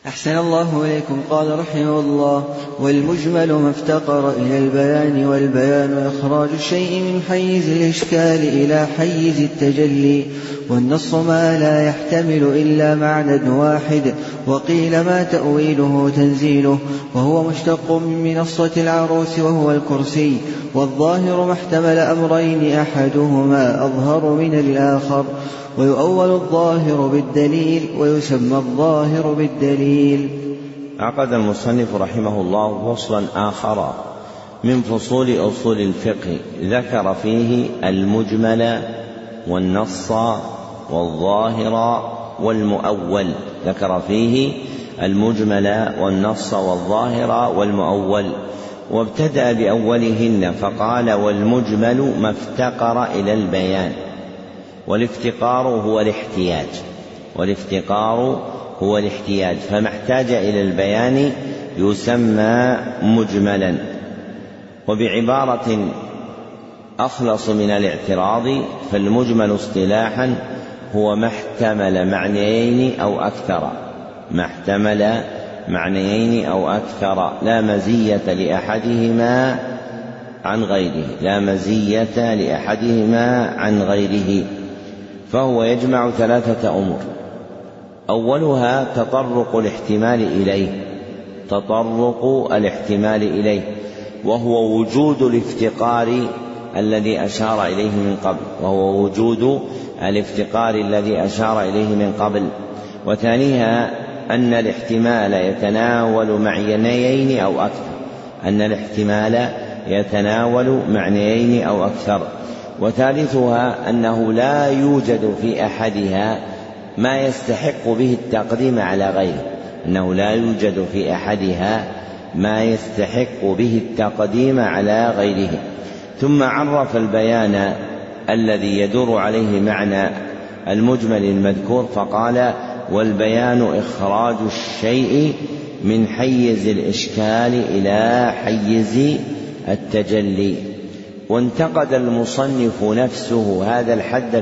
أحسن الله إليكم. قال رحمه الله: والمجمل ما افتقر إلى البيان، والبيان إخراج الشيء من حيز الإشكال إلى حيز التجلي، والنص ما لا يحتمل إلا معنى واحد. وقيل ما تأويله تنزيله، وهو مشتق من منصة العروس وهو الكرسي. والظاهر ما احتمل أمرين أحدهما أظهر من الآخر، ويؤول الظاهر بالدليل ويسمى الظاهر بالدليل. عقد المصنف رحمه الله فصلا آخر من فصول أصول الفقه، ذكر فيه المجمل والنص والظاهر والمؤول. ذكر فيه المجمل والنص والظاهر والمؤول، وابتدأ بأولهن فقال: والمجمل ما افتقر إلى البيان. والافتقار هو الاحتياج، فما احتاج إلى البيان يسمى مجملا. وبعبارة أخلص من الاعتراض، فالمجمل اصطلاحا هو ما احتمل معنيين أو أكثر، لا مزية لأحدهما عن غيره، فهو يجمع ثلاثة أمور: أولها تطرق الاحتمال إليه، وهو وجود الافتقار الذي أشار إليه من قبل. وثانيها أن الاحتمال يتناول معنيين أو أكثر. وثالثها أنه لا يوجد في أحدها ما يستحق به التقديم على غيره. ثم عرف البيان الذي يدور عليه معنى المجمل المذكور فقال: والبيان إخراج الشيء من حيز الإشكال إلى حيز التجلي. وانتقد المصنف نفسه هذا الحد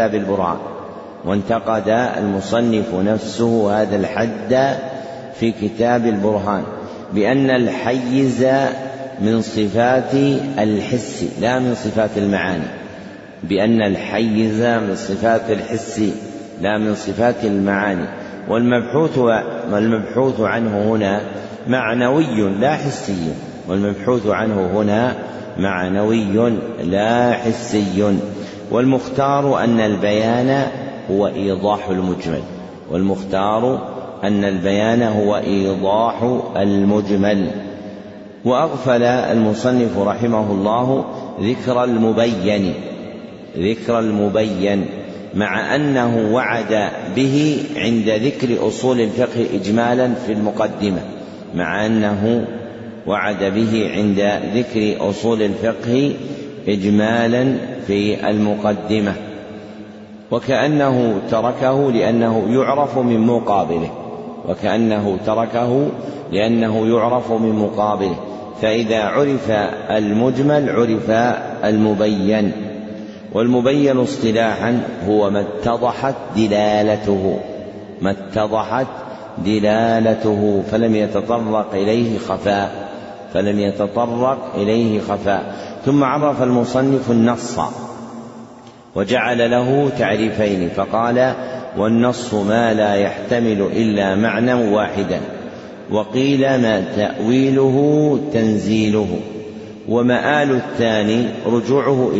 في كتاب البرهان، بأن الحيز من صفات الحس لا من صفات المعاني، والمبحوث عنه هنا معنوي لا حسي. والمختار أن البيان هو إيضاح المجمل. وأغفل المصنف رحمه الله ذكر المبين، مع أنه وعد به عند ذكر أصول الفقه إجمالا في المقدمة، وكأنه تركه لأنه يعرف من مقابله، فإذا عرف المجمل عرف المبين. والمبين اصطلاحا هو ما اتضحت دلالته فلم يتطرق إليه خفاء. ثم عرف المصنف النص وجعل له تعريفين فقال: والنص ما لا يحتمل إلا معنى واحدا. وقيل ما تأويله تنزيله. ومآل الثاني رجوعه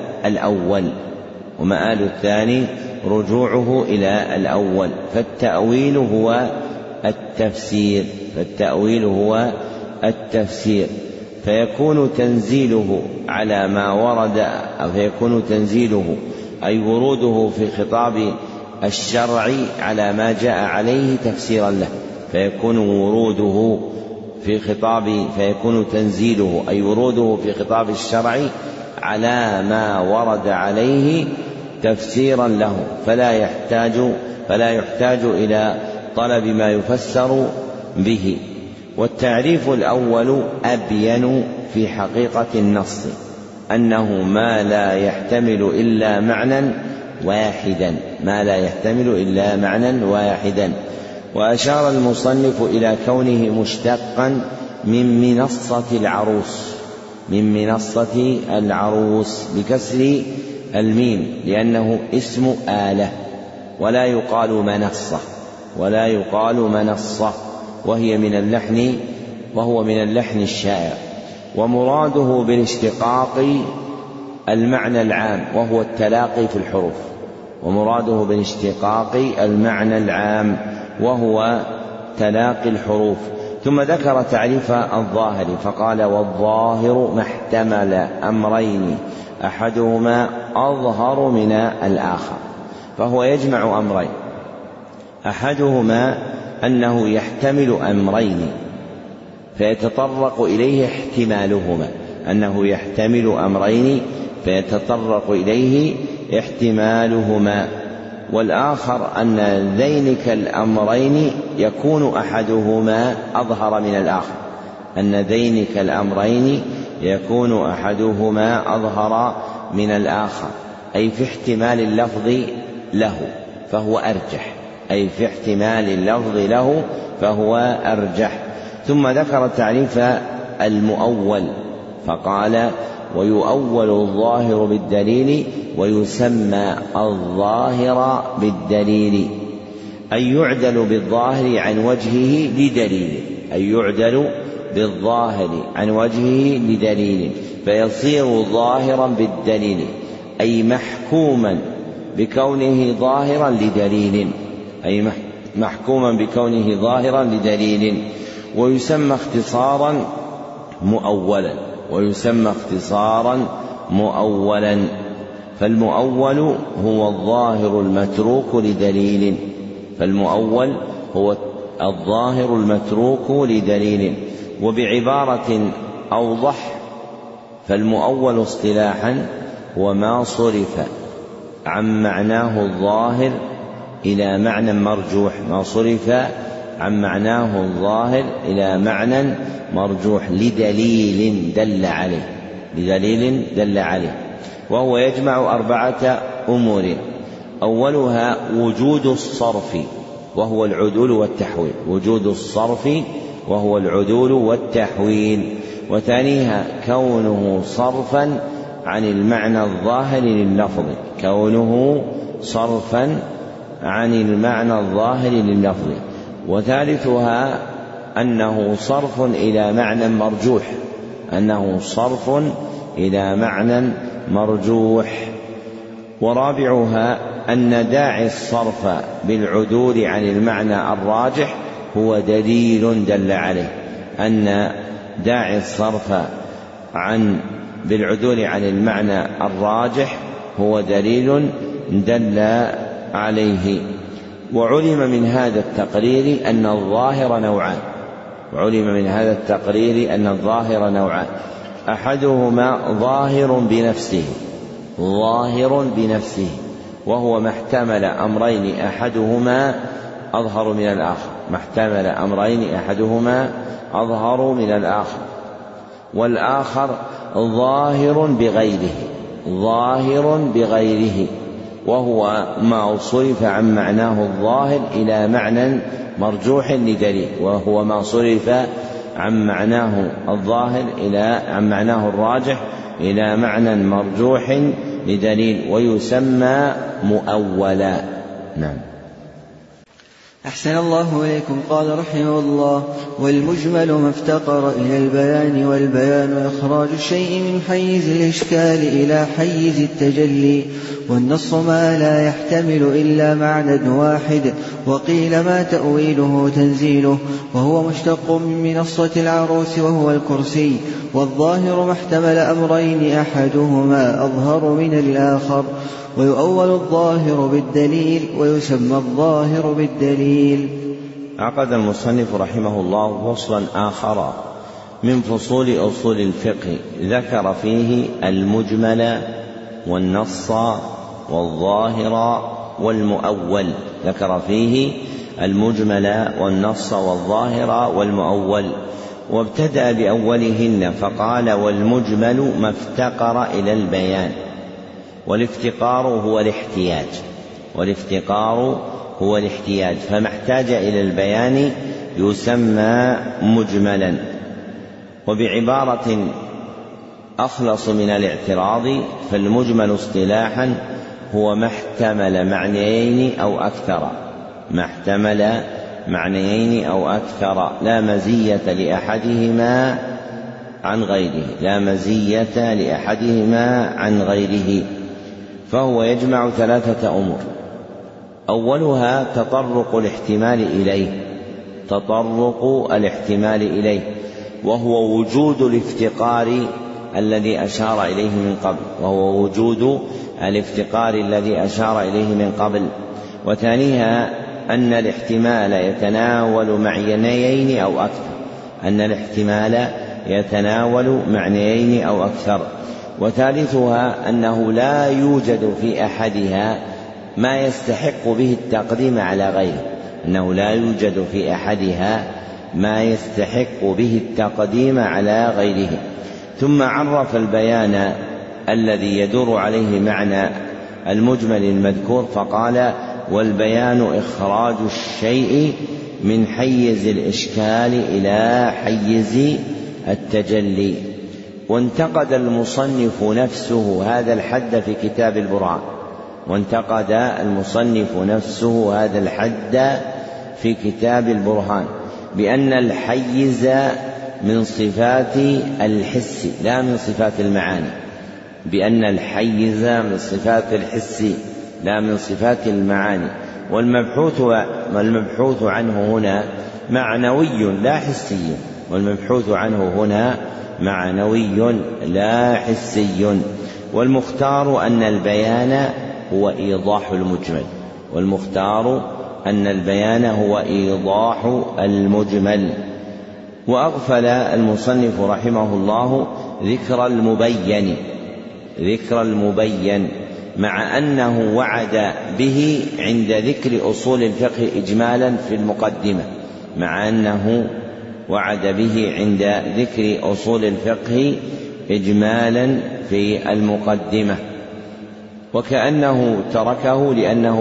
إلى الأول، فالتأويل هو التفسير، فيكون تنزيله على ما ورد، أو فيكون تنزيله أي وروده في خطاب الشرع على ما جاء عليه تفسيرا له، فيكون تنزيله أي وروده في خطاب الشرع على ما ورد عليه تفسيرا له، فلا يحتاج إلى طلب ما يفسر به. والتعريف الأول أبين في حقيقة النص، أنه ما لا يحتمل إلا معنى واحدا، وأشار المصنف إلى كونه مشتقا من منصة العروس بكسر الميم، لأنه اسم آلة، ولا يقال منصة، وهو من اللحن الشائع. ومراده بالاشتقاق المعنى العام وهو التلاقي الحروف. ثم ذكر تعريف الظاهر فقال: والظاهر ما احتمل أمرين أحدهما أظهر من الآخر. فهو يجمع أمرين، أحدهما أنه يحتمل أمرين فيتطرق إليه احتمالهما، والآخر أن ذينك الأمرين يكون أحدهما أظهر من الآخر، أي في احتمال اللفظ له فهو أرجح. ثم ذكر تعريف المؤول فقال: ويؤول الظاهر بالدليل ويسمى الظاهر بالدليل، أي يعدل بالظاهر عن وجهه لدليل فيصير ظاهرا بالدليل، أي محكوما بكونه ظاهرا لدليل، ويسمى اختصارا مؤولا. فالمؤول هو الظاهر المتروك لدليل. وبعبارة أوضح، فالمؤول اصطلاحا وما صرف عن معناه الظاهر إلى معنى مرجوح لدليل دل عليه. وهو يجمع 4 أمور: أولها وجود الصرف وهو العدول والتحويل، وثانيها كونه صرفا عن المعنى الظاهر لللفظ، وثالثها أنه صرف إلى معنى مرجوح، ورابعها أن داعي الصرف بالعدول عن المعنى الراجح هو دليل دل عليه. وعلم من هذا التقرير أن الظاهر نوعان: أحدهما ظاهر بنفسه وهو ما احتمل أمرين أحدهما أظهر من الآخر، والآخر ظاهر بغيره وهو ما صرف عن معناه الظاهر إلى معنى مرجوح لدليل، عن معناه الراجح إلى معنى مرجوح لدليل، ويسمى مؤولا. نعم. أحسن الله إليكم. قال رحمه الله: والمجمل ما افتقر إلى البيان، والبيان إخراج الشيء من حيز الإشكال إلى حيز التجلي، والنص ما لا يحتمل إلا معنى واحد، وقيل ما تأويله تنزيله، وهو مشتق من منصة العروس وهو الكرسي. والظاهر ما احتمل أمرين أحدهما أظهر من الآخر، ويؤول الظاهر بالدليل ويسمى الظاهر بالدليل. عقد المصنف رحمه الله فصلا آخر من فصول أصول الفقه، ذكر فيه المجمل والنص والظاهر والمؤول، وابتدأ بأولهن فقال: والمجمل ما افتقر إلى البيان. والافتقار هو الاحتياج، فما احتاج إلى البيان يسمى مجملا. وبعبارة أخلص من الاعتراض فالمجمل اصطلاحا هو ما احتمل معنيين أو أكثر، ما احتمل معنيين أو أكثر لا مزية لأحدهما عن غيره، لا مزية لأحدهما عن غيره. فهو يجمع ثلاثة أمور: أولها تطرق الاحتمال إليه، وهو وجود الافتقار الذي أشار إليه من قبل. وثانيها أن الاحتمال يتناول معنيين أو أكثر. وثالثها أنه لا يوجد في أحدها ما يستحق به التقديم على غيره. ثم عرف البيان الذي يدور عليه معنى المجمل المذكور فقال: والبيان إخراج الشيء من حيز الإشكال إلى حيز التجلي. وانتقد المصنف نفسه هذا الحد في كتاب البرهان بأن الحيز من صفات الحس لا من صفات المعاني، والمبحوث عنه هنا معنوي لا حسي. والمختار أن البيان هو إيضاح المجمل. وأغفل المصنف رحمه الله ذكر المبين مع أنه وعد به عند ذكر أصول الفقه إجمالا في المقدمة، وكأنه تركه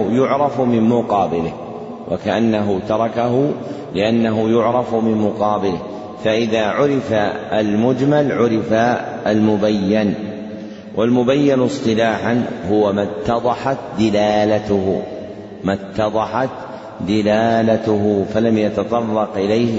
لأنه يعرف من مقابله، فإذا عرف المجمل عرف المبين. والمبين اصطلاحا هو ما اتضحت دلالته فلم يتطرق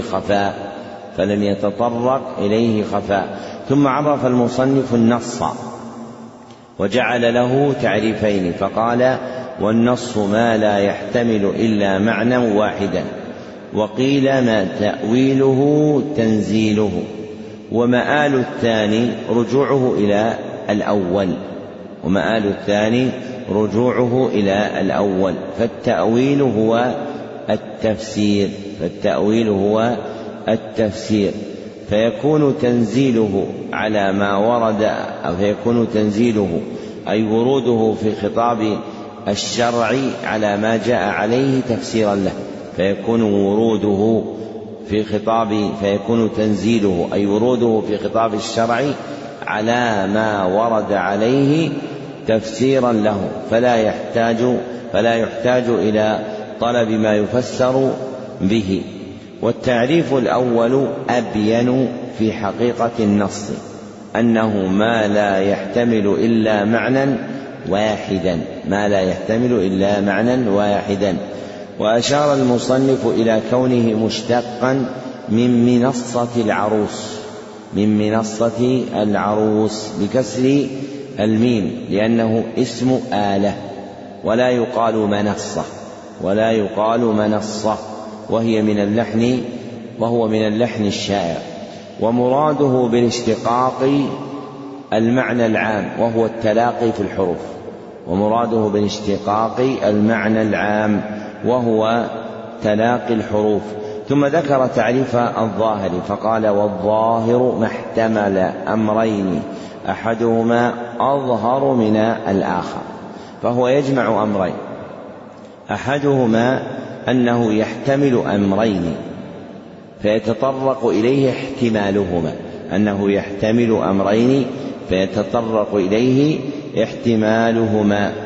إليه خفاء. ثم عرف المصنف النص وجعل له تعريفين فقال: والنص ما لا يحتمل إلا معنى واحدا، وقيل ما تأويله تنزيله، ومآل الثاني رجوعه إلى الأول، فالتأويل هو التفسير. فيكون تنزيله على ما ورد، أو فيكون تنزيله أي وروده في خطاب الشرع على ما جاء عليه تفسيرا له، فيكون تنزيله أي وروده في خطاب الشرع على ما ورد عليه تفسيرا له، فلا يحتاج إلى طلب ما يفسر به. والتعريف الأول أبين في حقيقة النص، أنه ما لا يحتمل إلا معنى واحدا. وأشار المصنف إلى كونه مشتقا من منصة العروس بكسر الميم، لأنه اسم آلة، ولا يقال منصة، وهو من اللحن الشائع. ومراده بالاشتقاق المعنى العام وهو التلاقي الحروف. ثم ذكر تعريف الظاهر فقال: والظاهر ما احتمل أمرين أحدهما أظهر من الآخر. فهو يجمع أمرين: أحدهما أنه يحتمل أمرين فيتطرق إليه احتمالهما،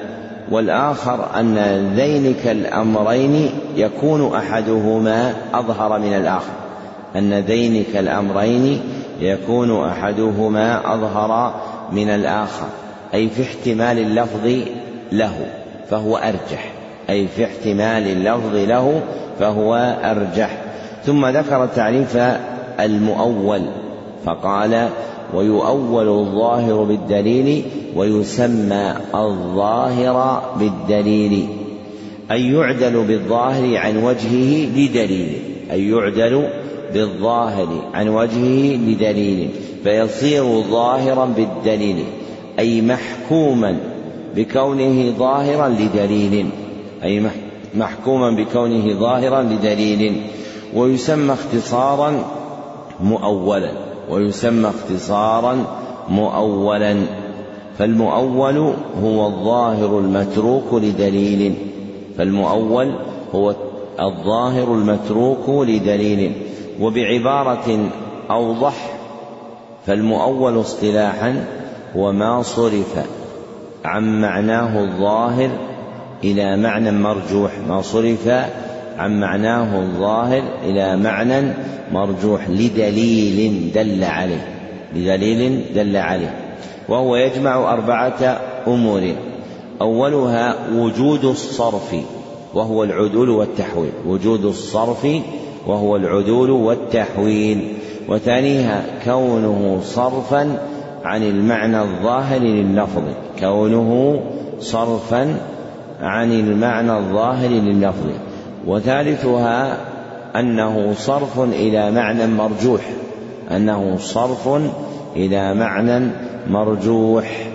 والآخر أن ذينك الأمرين يكون أحدهما أظهر من الآخر، أن ذينك الأمرين يكون أحدهما أظهر من الآخر، أي في احتمال اللفظ له فهو أرجح، أي في احتمال اللفظ له فهو أرجح. ثم ذكر تعريف المؤول فقال: ويؤول الظاهر بالدليل ويسمى الظاهر بالدليل، أي يعدل بالظاهر عن وجهه لدليل، أي يعدل بالظاهر عن وجهه لدليل فيصير ظاهرا بالدليل، أي محكوما بكونه ظاهرا لدليل، أي محكوما بكونه ظاهرا لدليل. ويسمى اختصارا مؤولا، ويسمى اختصارا مؤولا. فالمؤول هو الظاهر المتروك لدليل، فالمؤول هو الظاهر المتروك لدليل. وبعبارة أوضح فالمؤول اصطلاحا هو ما صرف عن معناه الظاهر إلى معنى مرجوح، ما صرف عن معناه الظاهر إلى معنى مرجوح لدليل دل عليه، لدليل دل عليه. وهو يجمع 4 أمور: أولها وجود الصرف وهو العدول والتحويل، وجود الصرف وهو العدول والتحويل. وثانيها كونه صرفا عن المعنى الظاهر لللفظ، كونه صرفا عن المعنى الظاهر لللفظ. وثالثها أنه صرف إلى معنى مرجوح، أنه صرف إلى معنى مرجوح.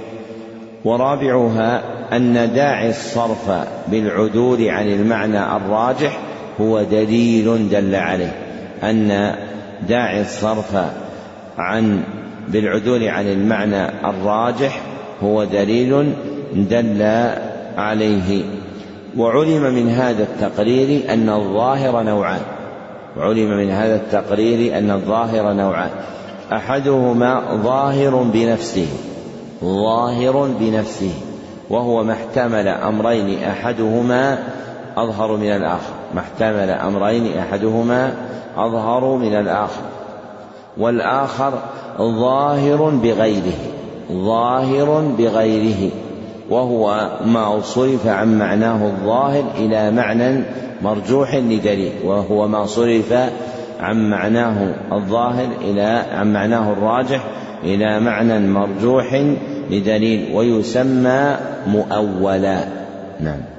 ورابعها أن داعي الصرف بالعدول عن المعنى الراجح هو دليل دل عليه، أن داعي الصرف بالعدول عن المعنى الراجح هو دليل دل عليه. وعلم من هذا التقرير أن الظاهر نوعان، وعلم من هذا التقرير أن الظاهر نوعان: أحدهما ظاهر بنفسه، ظاهر بنفسه وهو ما احتمل أمرين أحدهما أظهر من الآخر، ما احتمل أمرين أحدهما أظهر من الآخر. والآخر ظاهر بغيره، ظاهر بغيره وهو ما صرف عن معناه الظاهر إلى معنى مرجوح لدليل، وهو ما صرف عن معناه الظاهر عن معناه الراجح إلى معنى مرجوح لدليل، ويسمى مؤولا. نعم.